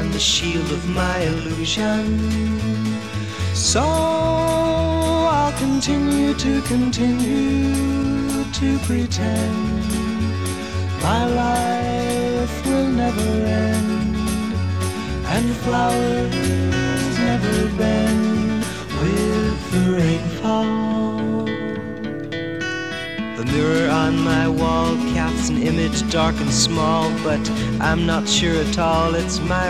the shield of my illusion. So I'll continue to pretend my life will never end, and flowers never bend with the rainfall. The mirror on my wall casts an image dark and small, but I'm not sure at all it's my